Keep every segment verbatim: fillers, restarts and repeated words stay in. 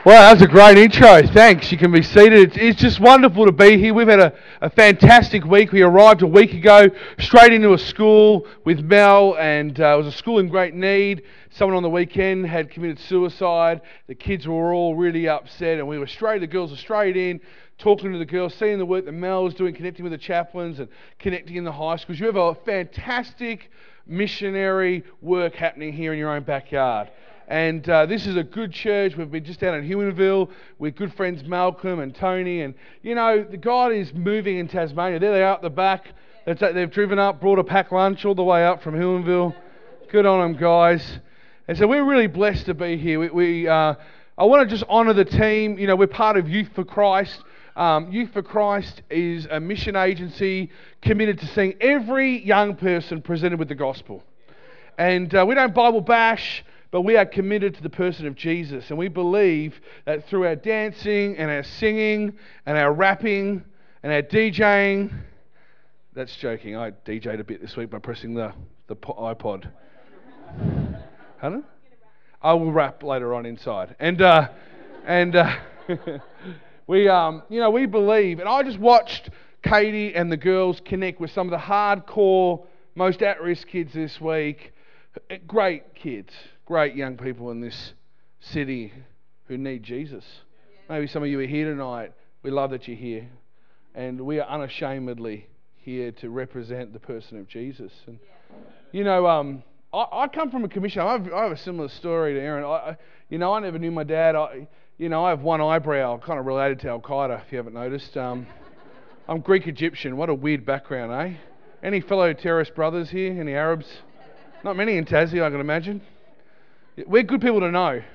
Well, that was a great intro. Thanks. You can be seated. It's, it's just wonderful to be here. We've had a, a fantastic week. We arrived a week ago straight into a school with Mel, and uh, it was a school in great need. Someone on the weekend had committed suicide. The kids were all really upset, and we were straight, the girls were straight in, talking to the girls, seeing the work that Mel was doing, connecting with the chaplains and connecting in the high schools. You have a fantastic missionary work happening here in your own backyard. And uh, this is a good church. We've been just down in Huonville with good friends Malcolm and Tony. And, you know, the God is moving in Tasmania. There they are at the back. They've, they've driven up, brought a packed lunch all the way up from Huonville. Good on them, guys. And so we're really blessed to be here. We, we uh, I want to just honour the team. You know, we're part of Youth for Christ. Um, Youth for Christ is a mission agency committed to seeing every young person presented with the gospel. And uh, we don't Bible bash, but we are committed to the person of Jesus, and we believe that through our dancing and our singing and our rapping and our DJing, that's joking, I D J'd a bit this week by pressing the, the iPod. Pardon? I will rap later on inside. And uh, and uh, we, um, you know, we believe, and I just watched Katie and the girls connect with some of the hardcore, most at-risk kids this week. Great kids. Great young people in this city who need Jesus. Maybe some of you are here tonight. We love that you're here. And we are unashamedly here to represent the person of Jesus. And you know, um, I, I come from a commission. I have, I have a similar story to Aaron. I, you know, I never knew my dad. I, you know, I have one eyebrow, kind of related to Al Qaeda, if you haven't noticed. Um, I'm Greek Egyptian. What a weird background, eh? Any fellow terrorist brothers here? Any Arabs? Not many in Tassie, I can imagine. We're good people to know.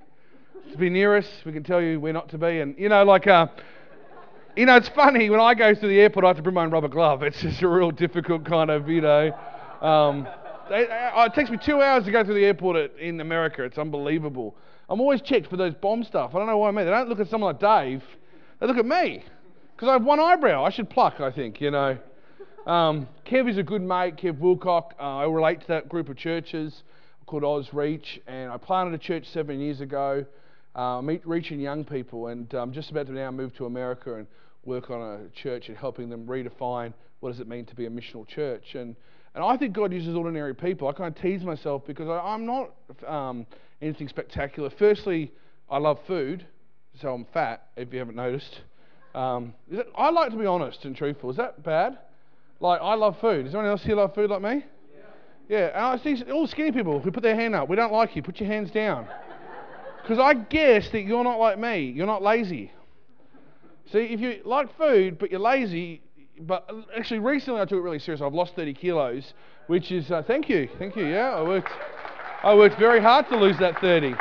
To be near us, we can tell you we're not to be. And, you know, like, uh, you know, it's funny, when I go to the airport, I have to bring my own rubber glove. It's just a real difficult kind of, you know. Um, it, it takes me two hours to go through the airport at, in America. It's unbelievable. I'm always checked for those bomb stuff. I don't know why, me. They don't look at someone like Dave. They look at me. Because I have one eyebrow. I should pluck, I think, you know. Um, Kev is a good mate, Kev Wilcock. Uh, I relate to that group of churches called Oz Reach, and I planted a church seven years ago, uh, meet, reaching young people, and I'm just about to now move to America and work on a church and helping them redefine what does it mean to be a missional church. And and I think God uses ordinary people. I kind of tease myself because I, I'm not um, anything spectacular. Firstly, I love food, so I'm fat, if you haven't noticed. Um, is it, I like to be honest and truthful. Is that bad? Like, I love food. Does anyone else here love food like me? Yeah, and I see all skinny people who put their hand up. We don't like you. Put your hands down. Because I guess that you're not like me. You're not lazy. See, if you like food, but you're lazy, but actually recently I took it really serious. I've lost thirty kilos, which is, uh, thank you, thank you, yeah. I worked, I worked very hard to lose that thirty.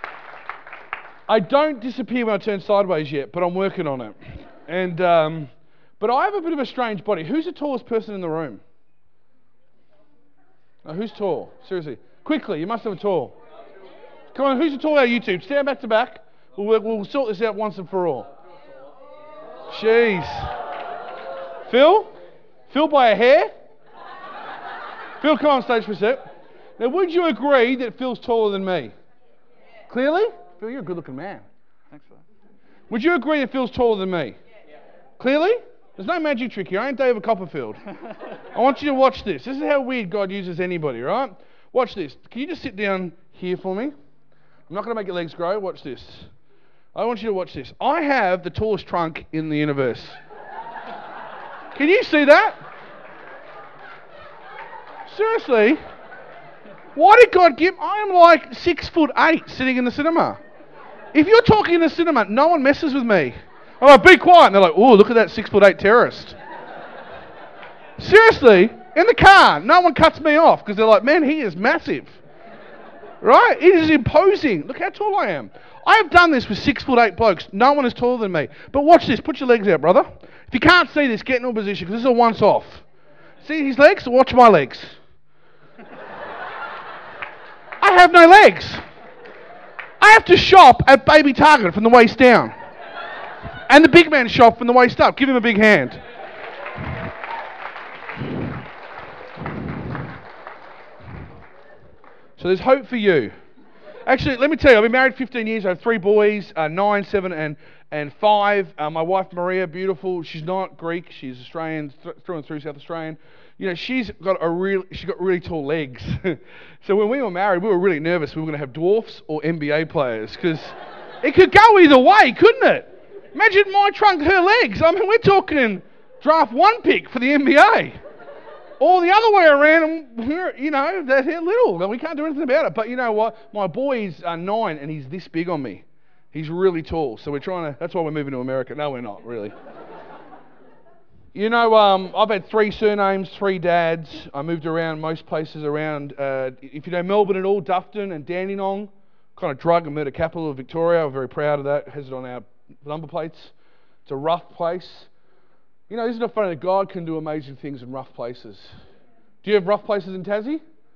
I don't disappear when I turn sideways yet, but I'm working on it. And, um, but I have a bit of a strange body. Who's the tallest person in the room? Now, who's tall? Seriously. Quickly, you must have a tall. Come on, who's the tall out of YouTube? Stand back to back. We'll, we'll sort this out once and for all. Jeez. Phil? Phil by a hair? Phil, come on stage for a sec. Now, would you agree that Phil's taller than me? Clearly? Phil, you're a good-looking man. Thanks for that. Would you agree that Phil's taller than me? Clearly? There's no magic trick here. I ain't David Copperfield. I want you to watch this. This is how weird God uses anybody, right? Watch this. Can you just sit down here for me? I'm not going to make your legs grow. Watch this. I want you to watch this. I have the tallest trunk in the universe. Can you see that? Seriously? Why did God give... I'm like six foot eight sitting in the cinema. If you're talking in the cinema, no one messes with me. I'm like, be quiet. And they're like, oh, look at that six foot eight terrorist. Seriously, in the car, no one cuts me off because they're like, man, he is massive. Right? It is imposing. Look how tall I am. I have done this with six foot eight blokes. No one is taller than me. But watch this. Put your legs out, brother. If you can't see this, get in a position because this is a once off. See his legs? Watch my legs. I have no legs. I have to shop at Baby Target from the waist down. And the big man shop from the waist up. Give him a big hand. So there's hope for you. Actually, let me tell you, I've been married fifteen years. I have three boys, uh, nine, seven, and and five. Uh, my wife Maria, beautiful. She's not Greek. She's Australian, th- through and through, South Australian. You know, she's got a real. She's got really tall legs. So when we were married, we were really nervous. We were going to have dwarfs or N B A players because it could go either way, couldn't it? Imagine my trunk, her legs. I mean, we're talking draft one pick for the N B A. Or the other way around, and you know, they're little. We can't do anything about it. But you know what? My boy's uh, nine, and he's this big on me. He's really tall. So we're trying to. That's why we're moving to America. No, we're not really. You know, um, I've had three surnames, three dads. I moved around most places around. Uh, if you know Melbourne at all, Dufton and Dandenong, kind of drug and murder capital of Victoria. I'm very proud of that. It has it on our number plates. It's a rough place. You know, isn't it funny that God can do amazing things in rough places? Do you have rough places in Tassie?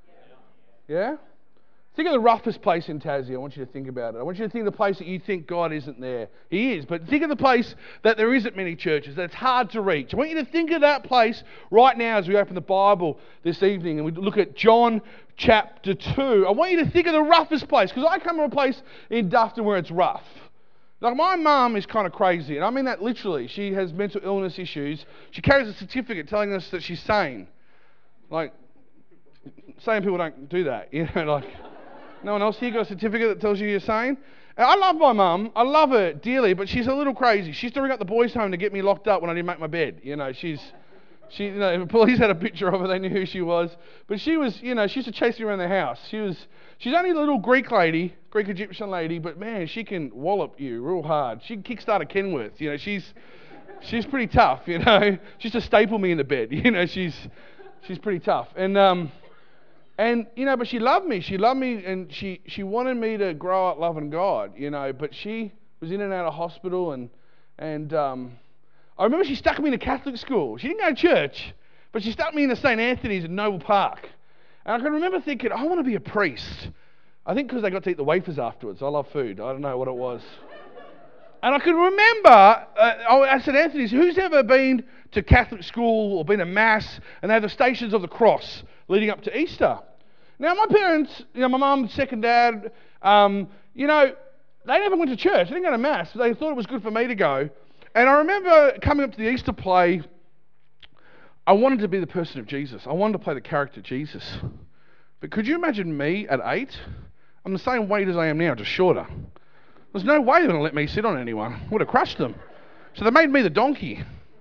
Yeah? Think of the roughest place in Tassie. I want you to think about it. I want you to think of the place that you think God isn't there. He is. But think of the place that there isn't many churches, that it's hard to reach. I want you to think of that place right now as we open the Bible this evening and we look at John chapter two. I want you to think of the roughest place, because I come from a place in Dufton where it's rough. Like, my mum is kind of crazy, and I mean that literally. She has mental illness issues. She carries a certificate telling us that she's sane. Like, sane people don't do that, you know, like, no one else here got a certificate that tells you you're sane? And I love my mum. I love her dearly, but she's a little crazy. She used to ring up the boys' home to get me locked up when I didn't make my bed. You know, she's... She, you know, the police had a picture of her, they knew who she was. But she was, you know, she used to chase me around the house. She was, she's only a little Greek lady, Greek Egyptian lady, but man, she can wallop you real hard. She can kickstart a Kenworth, you know, she's, she's pretty tough, you know. She used to staple me in the bed, you know, she's, she's pretty tough. And, um, and, you know, but she loved me, she loved me, and she, she wanted me to grow up loving God, you know, but she was in and out of hospital, and, and, um, I remember she stuck me in a Catholic school. She didn't go to church, but she stuck me in the Saint Anthony's in Noble Park. And I can remember thinking, I want to be a priest. I think because they got to eat the wafers afterwards. I love food. I don't know what it was. And I can remember, uh, at Saint Anthony's, who's ever been to Catholic school or been to Mass, and they have the Stations of the Cross leading up to Easter? Now, my parents, you know, my mum, second dad, um, you know, they never went to church. They didn't go to Mass. They thought it was good for me to go. And I remember coming up to the Easter play, I wanted to be the person of Jesus. I wanted to play the character Jesus. But could you imagine me at eight? I'm the same weight as I am now, just shorter. There's no way they're going to let me sit on anyone. I would have crushed them. So they made me the donkey.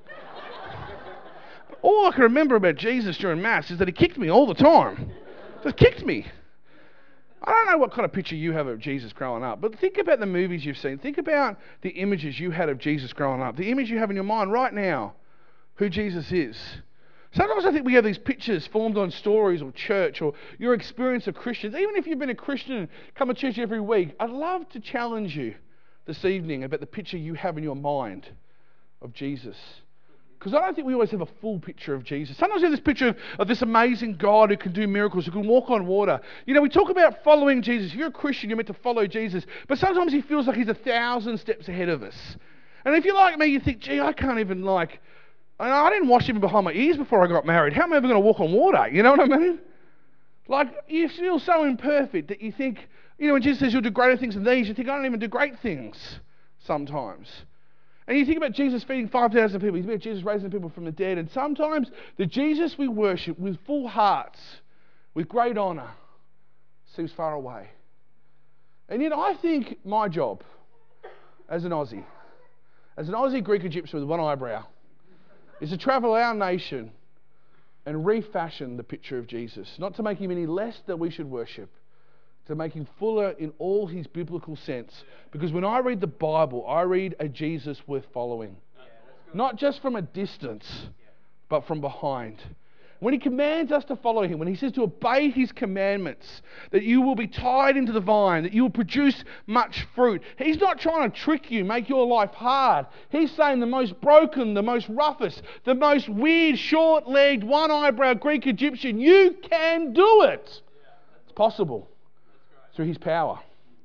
All I can remember about Jesus during Mass is that he kicked me all the time. Just kicked me. I don't know what kind of picture you have of Jesus growing up, but think about the movies you've seen. Think about the images you had of Jesus growing up, the image you have in your mind right now, who Jesus is. Sometimes I think we have these pictures formed on stories or church or your experience of Christians. Even if you've been a Christian and come to church every week, I'd love to challenge you this evening about the picture you have in your mind of Jesus. Because I don't think we always have a full picture of Jesus. Sometimes we have this picture of, of this amazing God who can do miracles, who can walk on water. You know, we talk about following Jesus. If you're a Christian, you're meant to follow Jesus. But sometimes he feels like he's a thousand steps ahead of us. And if you're like me, you think, gee, I can't even like... I didn't wash even behind my ears before I got married. How am I ever going to walk on water? You know what I mean? Like, you feel so imperfect that you think... You know, when Jesus says you'll do greater things than these, you think, I don't even do great things sometimes. And you think about Jesus feeding five thousand people. You think about Jesus raising people from the dead. And sometimes the Jesus we worship with full hearts, with great honour, seems far away. And yet I think my job as an Aussie, as an Aussie Greek Egyptian with one eyebrow, is to travel our nation and refashion the picture of Jesus. Not to make him any less that we should worship, to make him fuller in all his biblical sense. Because when I read the Bible, I read a Jesus worth following. Not just from a distance, but from behind. When he commands us to follow him, when he says to obey his commandments, that you will be tied into the vine, that you will produce much fruit. He's not trying to trick you, make your life hard. He's saying the most broken, the most roughest, the most weird, short-legged, one-eyebrow Greek Egyptian, you can do it. It's possible. Through his power.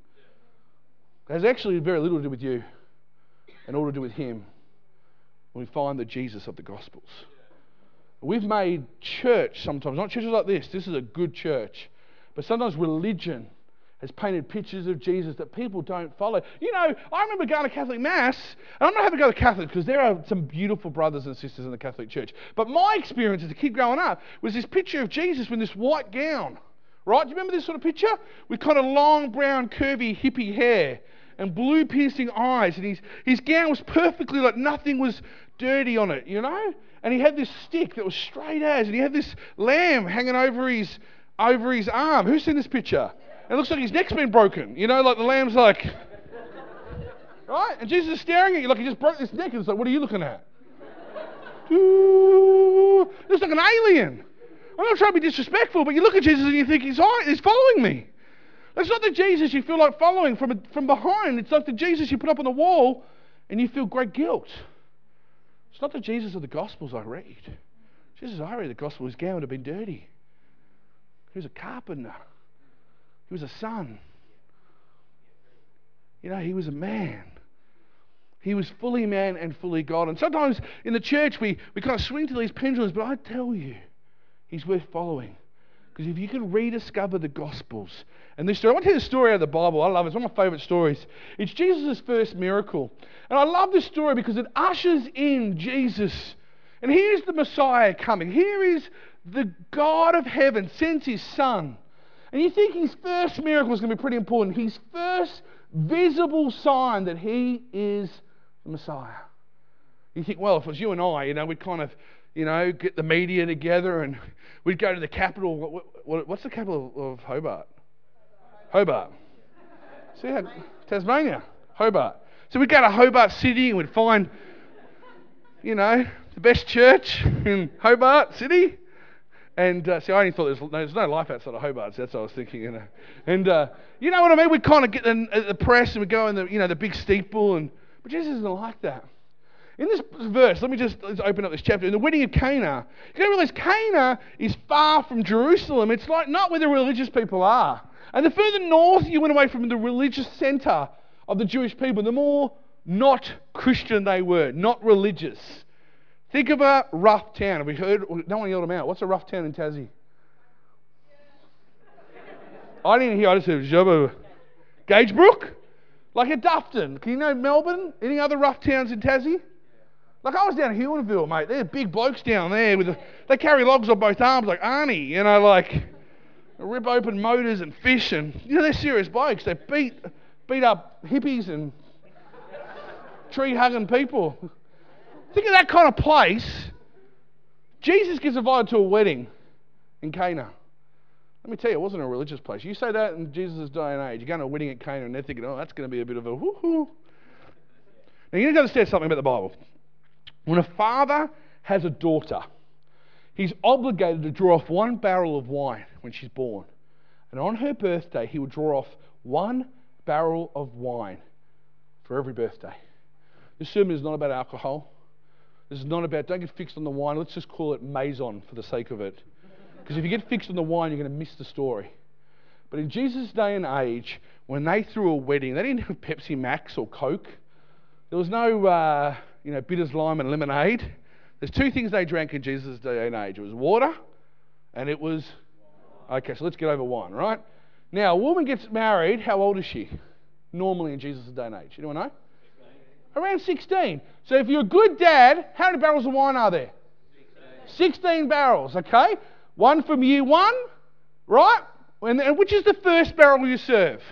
It has actually very little to do with you and all to do with him when we find the Jesus of the Gospels. We've made church sometimes, not churches like this, this is a good church, but sometimes religion has painted pictures of Jesus that people don't follow. You know, I remember going to Catholic Mass, and I'm not having to go to Catholic because there are some beautiful brothers and sisters in the Catholic Church. But my experience as a kid growing up was this picture of Jesus with this white gown. Right? Do you remember this sort of picture? With kind of long, brown, curvy, hippie hair and blue piercing eyes. And his, his gown was perfectly, like nothing was dirty on it, you know? And he had this stick that was straight as, and he had this lamb hanging over his over his arm. Who's seen this picture? And it looks like his neck's been broken. You know, like the lamb's like... Right? And Jesus is staring at you like he just broke this neck. And it's like, what are you looking at? Ooh, looks like an alien. I'm not trying to be disrespectful, but you look at Jesus and you think he's he's following me. That's not the Jesus you feel like following from a, from behind. It's like the Jesus you put up on the wall and you feel great guilt. It's not the Jesus of the Gospels I read. Jesus I read the Gospel, his gown would have been dirty. He was a carpenter. He was a son. You know, he was a man. He was fully man and fully God. And sometimes in the church we, we kind of swing to these pendulums, but I tell you, he's worth following. Because if you can rediscover the Gospels, and this story, I want to tell you the story out of the Bible. I love it. It's one of my favourite stories. It's Jesus' first miracle. And I love this story because it ushers in Jesus. And here's the Messiah coming. Here is the God of heaven sends his son. And you think his first miracle is going to be pretty important. His first visible sign that he is the Messiah. You think, well, if it was you and I, you know, we'd kind of, you know, get the media together and we'd go to the capital. What, what, what's the capital of Hobart? Hobart. See how, Tasmania. Hobart. So we'd go to Hobart City and we'd find, you know, the best church in Hobart City. And uh, see, I only thought there's no, there's no life outside of Hobart, so that's what I was thinking, you know. And uh, you know what I mean? We'd kind of get the, uh, the press and we'd go in the, you know, the big steeple. And but Jesus isn't like that. In this verse, let me just let's open up this chapter. In the wedding of Cana, you got to realize Cana is far from Jerusalem. It's like not where the religious people are. And the further north you went away from the religious centre of the Jewish people, the more not Christian they were, not religious. Think of a rough town. Have we heard? No one yelled them out. What's a rough town in Tassie? I didn't hear. I just heard Jabba. Gagebrook? Like a Dufton. Can you know Melbourne? Any other rough towns in Tassie? Like I was down in Huonville, mate. They're big blokes down there. With a, they carry logs on both arms like Arnie. You know, like rip open motors and fish. And, you know, they're serious blokes. They beat, beat up hippies and tree-hugging people. Think of that kind of place. Jesus gets invited to a wedding in Cana. Let me tell you, it wasn't a religious place. You say that in Jesus' day and age. You're going to a wedding at Cana and they're thinking, oh, that's going to be a bit of a whoo-hoo. Now, you need to understand something about the Bible. When a father has a daughter, he's obligated to draw off one barrel of wine when she's born. And on her birthday, he would draw off one barrel of wine for every birthday. This sermon is not about alcohol. This is not about, don't get fixed on the wine. Let's just call it Maison for the sake of it. Because if you get fixed on the wine, you're going to miss the story. But in Jesus' day and age, when they threw a wedding, they didn't have Pepsi Max or Coke. There was no, uh, you know, bitters, lime and lemonade. There's two things they drank in Jesus' day and age. It was water and it was... Okay, so let's get over wine, right? Now, a woman gets married. How old is she? Normally in Jesus' day and age. Anyone know? Around sixteen. So if you're a good dad, how many barrels of wine are there? sixteen. sixteen barrels, okay? One from year one, right? And, and which is the first barrel you serve?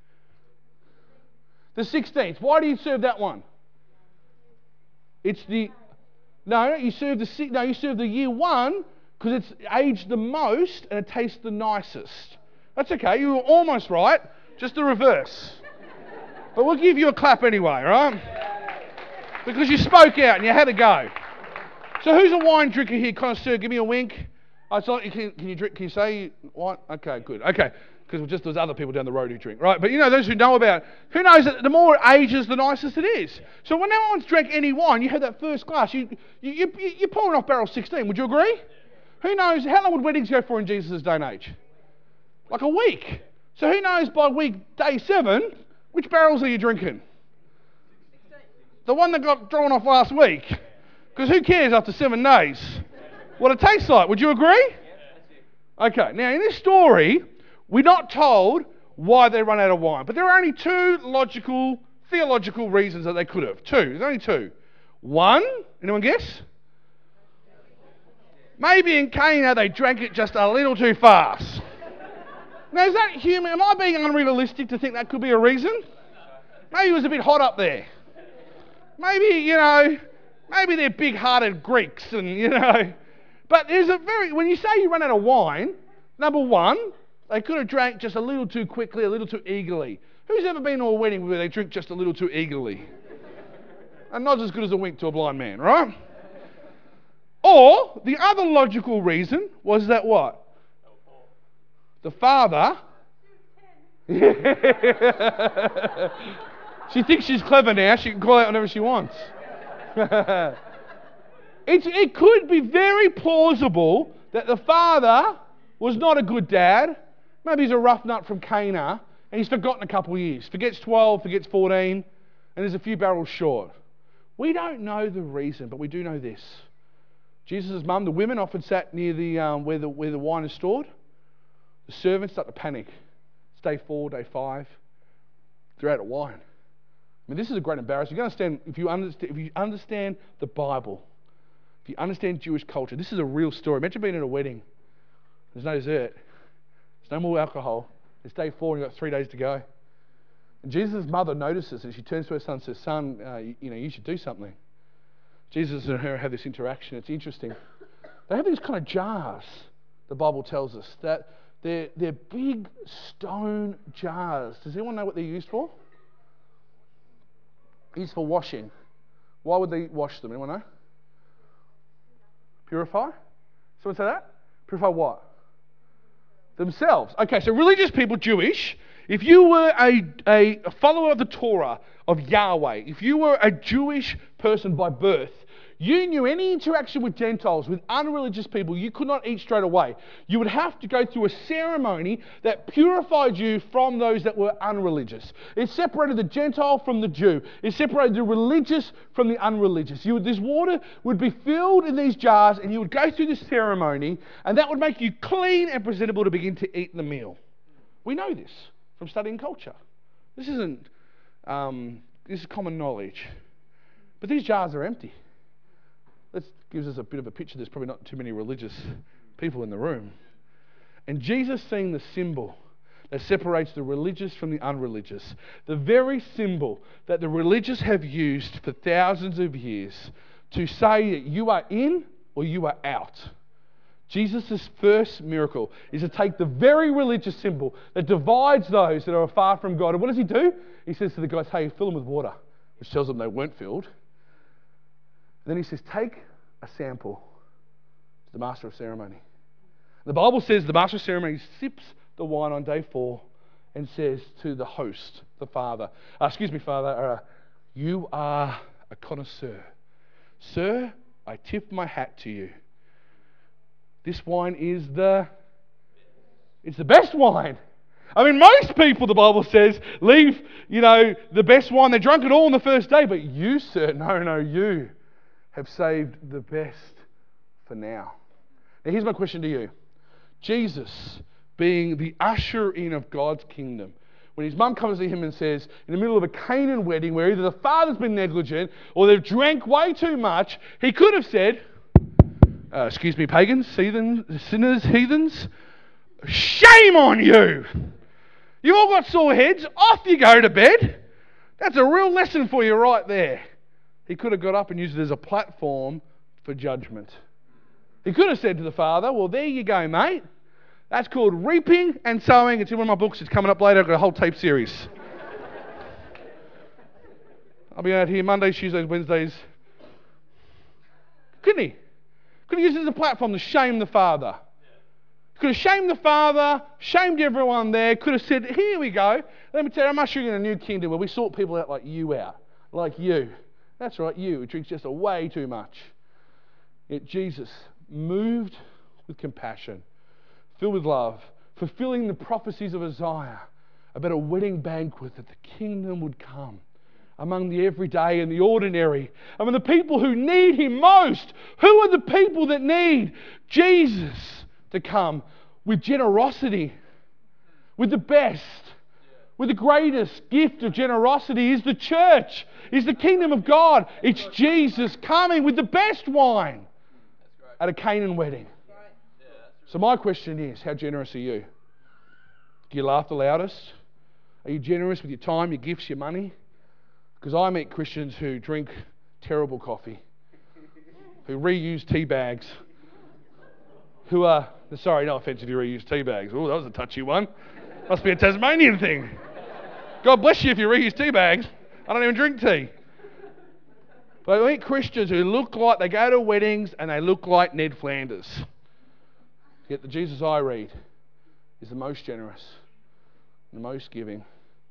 The sixteenth. Why do you serve that one? It's the... No, you serve the no, you serve the year one because it's aged the most and it tastes the nicest. That's okay. You were almost right. Just the reverse. But we'll give you a clap anyway, right? Because you spoke out and you had a go. So who's a wine drinker here? Connoisseur, give me a wink. I thought you can, can you drink? Can you say wine? Okay, good. Okay, because just there's other people down the road who drink, right? But you know those who know about. Who knows that the more it ages, the nicest it is. So when no one's drank any wine, you have that first glass. You you you you're pouring off barrel sixteen. Would you agree? Who knows how long would weddings go for in Jesus' day and age? Like a week. So who knows by week day seven which barrels are you drinking? The one that got drawn off last week. Because who cares after seven days what it tastes like? Would you agree? Okay, now in this story, we're not told why they run out of wine. But there are only two logical, theological reasons that they could have. Two. There's only two. One, anyone guess? Maybe in Cana they drank it just a little too fast. Now, is that human? Am I being unrealistic to think that could be a reason? Maybe it was a bit hot up there. Maybe, you know, maybe they're big-hearted Greeks and, you know. But there's a very, when you say you run out of wine, number one, they could have drank just a little too quickly, a little too eagerly. Who's ever been to a wedding where they drink just a little too eagerly? And not as good as a wink to a blind man, right? Or, the other logical reason was that what? The father... She thinks she's clever now. She can call out whenever she wants. it, it could be very plausible that the father was not a good dad. Maybe he's a rough nut from Cana, and he's forgotten a couple of years. Forgets twelve, forgets fourteen, and there's a few barrels short. We don't know the reason, but we do know this. Jesus' mum, the women often sat near the um, where the where the wine is stored. The servants start to panic. It's day four, day five. They're out of wine. I mean, this is a great embarrassment. You understand if you understand if you understand the Bible, if you understand Jewish culture, this is a real story. Imagine being at a wedding. There's no dessert. There's no more alcohol. It's day four and you've got three days to go. And Jesus' mother notices and she turns to her son and says, "Son, uh, you, you know, you should do something." Jesus and her have this interaction. It's interesting. They have these kind of jars, the Bible tells us, that they're, they're big stone jars. Does anyone know what they're used for? Used for washing. Why would they wash them? Anyone know? Purify? Someone say that? Purify what? Themselves. Okay, so religious people, Jewish, if you were a, a follower of the Torah, of Yahweh, if you were a Jewish person by birth, you knew any interaction with Gentiles, with unreligious people, you could not eat straight away. You would have to go through a ceremony that purified you from those that were unreligious. It separated the Gentile from the Jew. It separated the religious from the unreligious. You would, this water would be filled in these jars and you would go through this ceremony and that would make you clean and presentable to begin to eat the meal. We know this from studying culture. This isn't, um, this is common knowledge. But these jars are empty. That gives us a bit of a picture. There's probably not too many religious people in the room. And Jesus, seeing the symbol that separates the religious from the unreligious, the very symbol that the religious have used for thousands of years to say that you are in or you are out. Jesus' first miracle is to take the very religious symbol that divides those that are far from God. And what does he do? He says to the guys, "Hey, fill them with water," which tells them they weren't filled. Then he says, "Take a sample to the master of ceremony." The Bible says the master of ceremony sips the wine on day four and says to the host, the father, uh, excuse me, father, uh, "You are a connoisseur. Sir, I tip my hat to you. This wine is the, it's the best wine." I mean, most people, the Bible says, leave, you know, the best wine. They drunk it all on the first day. But you, sir, no, no, you have saved the best for now. Now here's my question to you. Jesus, being the usher in of God's kingdom, when his mum comes to him and says, in the middle of a Canaan wedding where either the father's been negligent or they've drank way too much, he could have said, uh, excuse me, pagans, heathens, sinners, heathens, shame on you. You've all got sore heads, off you go to bed. That's a real lesson for you right there. He could have got up and used it as a platform for judgment. He could have said to the father, "Well, there you go, mate. That's called reaping and sowing." It's in one of my books. It's coming up later. I've got a whole tape series. I'll be out here Mondays, Tuesdays, Wednesdays. Couldn't he? Could have used it as a platform to shame the father. Could have shamed the father, shamed everyone there. Could have said, "Here we go. Let me tell you, I'm ushering in a new kingdom where we sort people out like you out. Like you." That's right, you, who drinks just a way too much. Yet Jesus, moved with compassion, filled with love, fulfilling the prophecies of Isaiah about a wedding banquet that the kingdom would come among the everyday and the ordinary, among the people who need him most. Who are the people that need Jesus to come with generosity, with the best, with the greatest gift of generosity is the church, is the kingdom of God. It's Jesus coming with the best wine at a Canaan wedding. So my question is, how generous are you? Do you laugh the loudest? Are you generous with your time, your gifts, your money? Because I meet Christians who drink terrible coffee, who reuse tea bags, who are, sorry, no offence if you reuse tea bags. Oh, that was a touchy one. Must be a Tasmanian thing. God bless you if you reuse tea bags. I don't even drink tea. But I meet Christians who look like they go to weddings and they look like Ned Flanders. Yet the Jesus I read is the most generous, the most giving,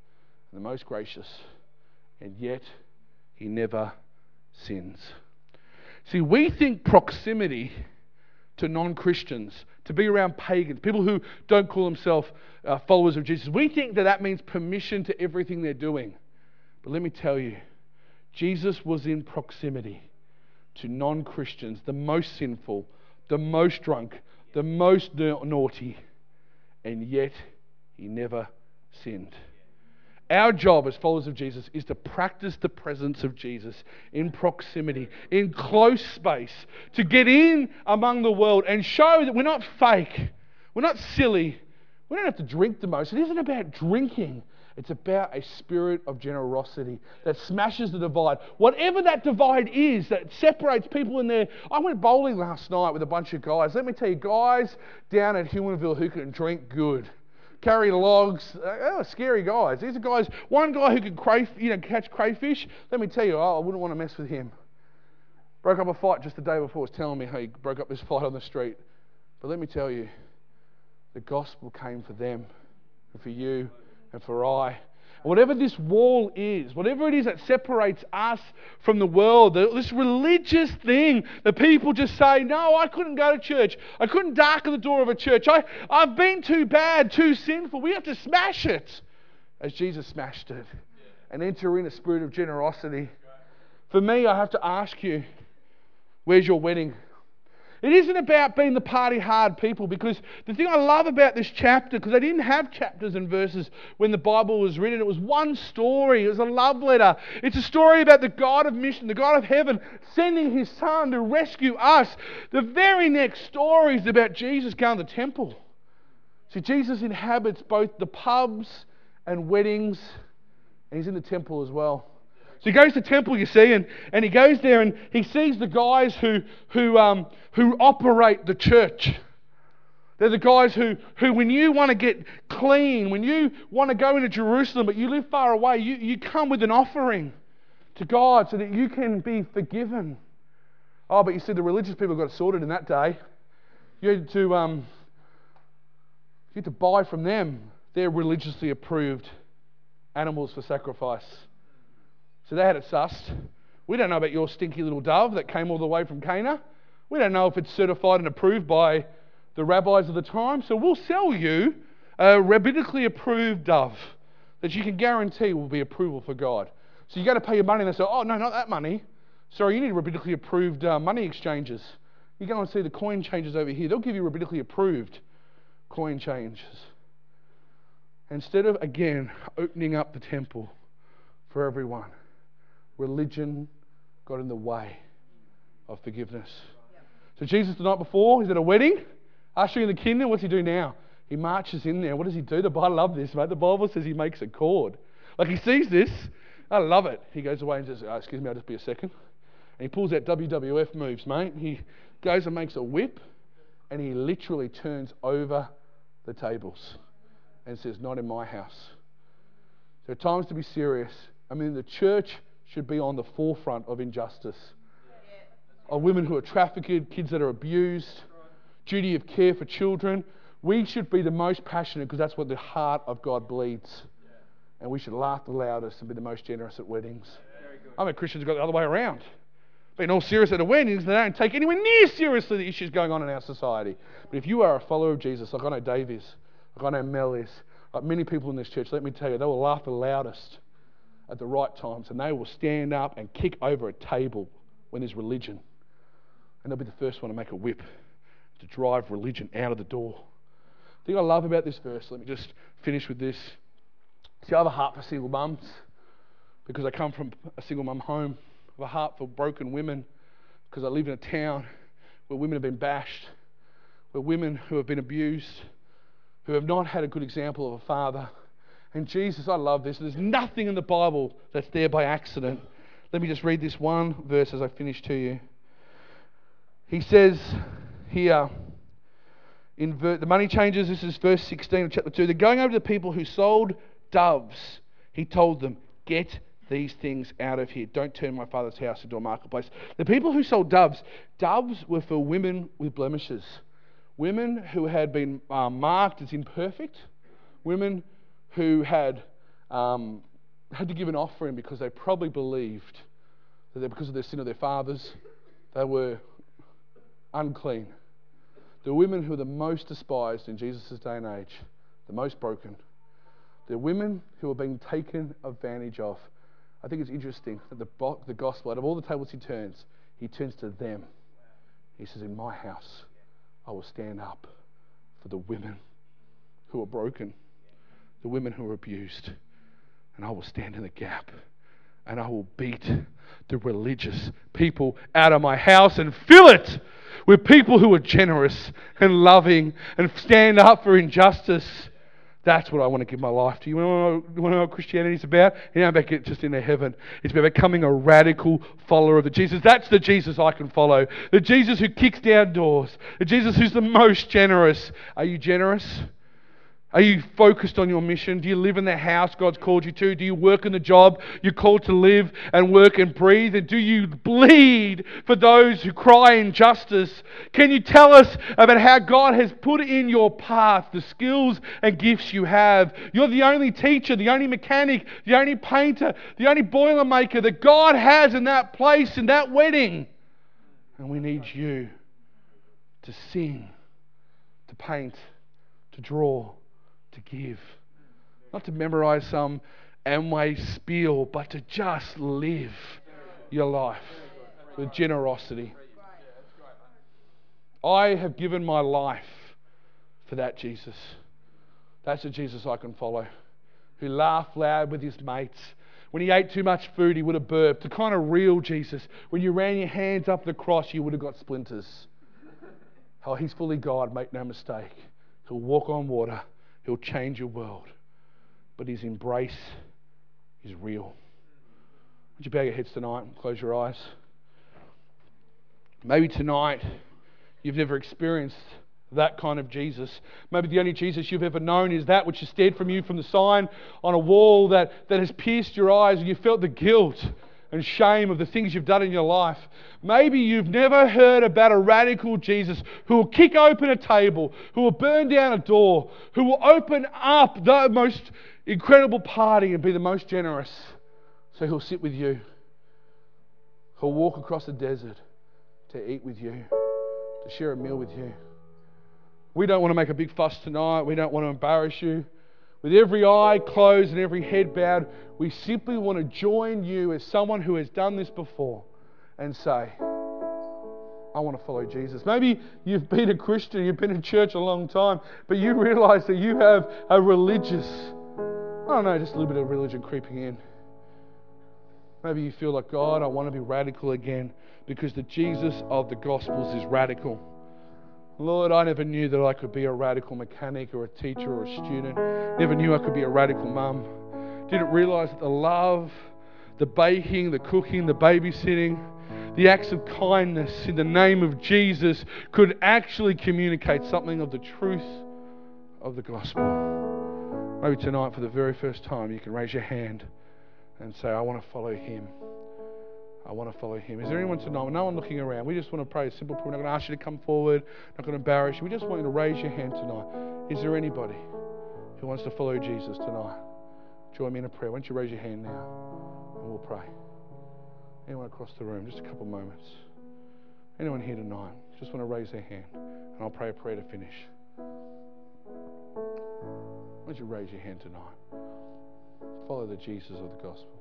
the most gracious, and yet he never sins. See, we think proximity to non-Christians, to be around pagans, people who don't call themselves uh, followers of Jesus, we think that that means permission to everything they're doing. But let me tell you, Jesus was in proximity to non-Christians, the most sinful, the most drunk, the most naughty, and yet he never sinned. Our job as followers of Jesus is to practice the presence of Jesus in proximity, in close space, to get in among the world and show that we're not fake, we're not silly, we don't have to drink the most. It isn't about drinking. It's about a spirit of generosity that smashes the divide. Whatever that divide is that separates people in there. I went bowling last night with a bunch of guys. Let me tell you, guys down at Huonville who can drink good, carry logs. They were scary guys. These are guys, one guy who could crayf, you know, catch crayfish. Let me tell you, oh, I wouldn't want to mess with him. Broke up a fight just the day before. Was telling me how he broke up this fight on the street. But let me tell you, the gospel came for them and for you and for I. Whatever this wall is, whatever it is that separates us from the world, this religious thing that people just say, no, I couldn't go to church. I couldn't darken the door of a church. I, I've been too bad, too sinful. We have to smash it as Jesus smashed it and enter in a spirit of generosity. For me, I have to ask you, where's your wedding? It isn't about being the party hard people, because the thing I love about this chapter, because they didn't have chapters and verses when the Bible was written, it was one story, it was a love letter. It's a story about the God of mission, the God of heaven, sending his son to rescue us. The very next story is about Jesus going to the temple. See, Jesus inhabits both the pubs and weddings, and he's in the temple as well. So he goes to the temple, you see, and, and he goes there and he sees the guys who who um who operate the church. They're the guys who, who when you want to get clean, when you want to go into Jerusalem but you live far away, you, you come with an offering to God so that you can be forgiven. Oh, but you see, the religious people got it sorted in that day. You had to um you had to buy from them their religiously approved animals for sacrifice. So they had it sussed. We don't know about your stinky little dove that came all the way from Cana. We don't know if it's certified and approved by the rabbis of the time. So we'll sell you a rabbinically approved dove that you can guarantee will be approval for God. So you go to pay your money and they say, oh, no, not that money. Sorry, you need rabbinically approved uh, money exchanges. You go and see the coin changes over here. They'll give you rabbinically approved coin changes. Instead of, again, opening up the temple for everyone, religion got in the way of forgiveness. So Jesus, the night before, he's at a wedding, ushering in the kingdom. What's he do now? He marches in there. What does he do? The Bible, I love this, mate. The Bible says he makes a cord. Like, he sees this. I love it. He goes away and says, oh, excuse me, I'll just be a second. And he pulls out W W F moves, mate. He goes and makes a whip, and he literally turns over the tables and says, not in my house. There are times to be serious. I mean, the church should be on the forefront of injustice. Of women who are trafficked, kids that are abused, duty of care for children. We should be the most passionate because that's what the heart of God bleeds. And we should laugh the loudest and be the most generous at weddings. I mean, Christians have got the other way around. Being all serious at a wedding, they don't take anywhere near seriously the issues going on in our society. But if you are a follower of Jesus, like I know Dave is, like I know Mel is, like many people in this church, let me tell you, they will laugh the loudest at the right times, and they will stand up and kick over a table when there's religion. And they'll be the first one to make a whip to drive religion out of the door. The thing I love about this verse, let me just finish with this. See, I have a heart for single mums because I come from a single mum home. I have a heart for broken women because I live in a town where women have been bashed, where women who have been abused, who have not had a good example of a father. And Jesus, I love this. There's nothing in the Bible that's there by accident. Let me just read this one verse as I finish to you. He says here, in ver- the money changers, this is verse sixteen of chapter two. They're going over to the people who sold doves. He told them, get these things out of here. Don't turn my father's house into a marketplace. The people who sold doves, doves were for women with blemishes. Women who had been uh, marked as imperfect. Women who had um, had to give an offering because they probably believed that they, because of their sin of their fathers, they were unclean. The women who were the most despised in Jesus' day and age, the most broken. The women who are being taken advantage of. I think it's interesting that the, the gospel, out of all the tables he turns, he turns to them. He says, in my house, I will stand up for the women who are broken, the women who are abused, and I will stand in the gap, and I will beat the religious people out of my house and fill it with people who are generous and loving and stand up for injustice. That's what I want to give my life to. You want to know, you want to know what Christianity is about? You know, about just into heaven. It's about becoming a radical follower of the Jesus. That's the Jesus I can follow. The Jesus who kicks down doors. The Jesus who's the most generous. Are you generous? Are you focused on your mission? Do you live in the house God's called you to? Do you work in the job you're called to live and work and breathe? And do you bleed for those who cry injustice? Can you tell us about how God has put in your path the skills and gifts you have? You're the only teacher, the only mechanic, the only painter, the only boiler maker that God has in that place, in that wedding. And we need you to sing, to paint, to draw, to give, not to memorize some Amway spiel, but to just live your life with generosity. I have given my life for that Jesus. That's the Jesus I can follow, who laughed loud with his mates. When he ate too much food, he would have burped. The kind of real Jesus. When you ran your hands up the cross, you would have got splinters. Oh, he's fully God, make no mistake. He'll walk on water. He'll change your world. But his embrace is real. Would you bow your heads tonight and close your eyes? Maybe tonight you've never experienced that kind of Jesus. Maybe the only Jesus you've ever known is that which is stared from you from the sign on a wall that, that has pierced your eyes, and you felt the guilt and shame of the things you've done in your life. Maybe you've never heard about a radical Jesus who will kick open a table, who will burn down a door, who will open up the most incredible party and be the most generous. So he'll sit with you. He'll walk across the desert to eat with you, to share a meal with you. We don't want to make a big fuss tonight. We don't want to embarrass you. With every eye closed and every head bowed, we simply want to join you as someone who has done this before and say, I want to follow Jesus. Maybe you've been a Christian, you've been in church a long time, but you realise that you have a religious, I don't know, just a little bit of religion creeping in. Maybe you feel like, God, I want to be radical again because the Jesus of the Gospels is radical. Lord, I never knew that I could be a radical mechanic or a teacher or a student. Never knew I could be a radical mum. Didn't realise that the love, the baking, the cooking, the babysitting, the acts of kindness in the name of Jesus could actually communicate something of the truth of the gospel. Maybe tonight, for the very first time, you can raise your hand and say, I want to follow him. I want to follow him. Is there anyone tonight? No one looking around. We just want to pray a simple prayer. We're not going to ask you to come forward. Not going to embarrass you. We just want you to raise your hand tonight. Is there anybody who wants to follow Jesus tonight? Join me in a prayer. Why don't you raise your hand now and we'll pray. Anyone across the room? Just a couple of moments. Anyone here tonight? Just want to raise their hand and I'll pray a prayer to finish. Why don't you raise your hand tonight? Follow the Jesus of the Gospels.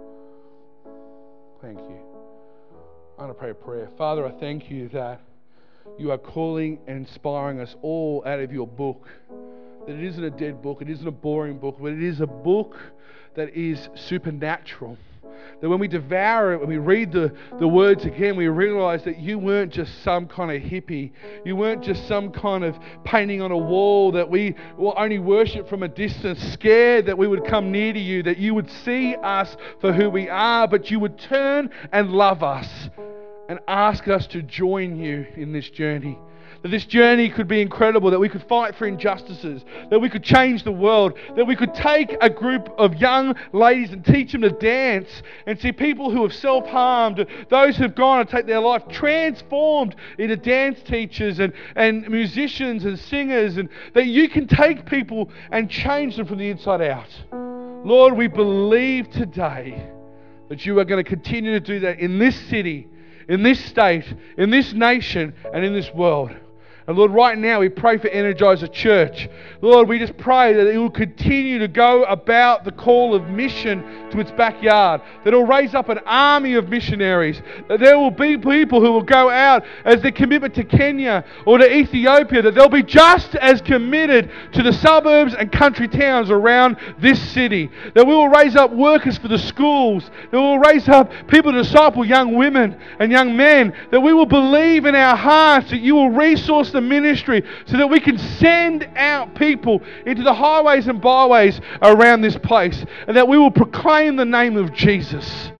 Thank you. I'm going to pray a prayer. Father, I thank you that you are calling and inspiring us all out of your book that it isn't a dead book, it isn't a boring book, but it is a book that is supernatural. That when we devour it, when we read the, the words again, we realize that you weren't just some kind of hippie. You weren't just some kind of painting on a wall that we will only worship from a distance, scared that we would come near to you, that you would see us for who we are, but you would turn and love us and ask us to join you in this journey. That this journey could be incredible, that we could fight for injustices, that we could change the world, that we could take a group of young ladies and teach them to dance and see people who have self-harmed, those who have gone and take their life transformed into dance teachers and, and musicians and singers, and that you can take people and change them from the inside out. Lord, we believe today that you are going to continue to do that in this city, in this state, in this nation, and in this world. And Lord, right now we pray for Energizer Church. Lord, we just pray that it will continue to go about the call of mission to its backyard. That it will raise up an army of missionaries. That there will be people who will go out as their commitment to Kenya or to Ethiopia. That they'll be just as committed to the suburbs and country towns around this city. That we will raise up workers for the schools. That we will raise up people to disciple young women and young men. That we will believe in our hearts that you will resource the ministry so that we can send out people into the highways and byways around this place, and that we will proclaim the name of Jesus.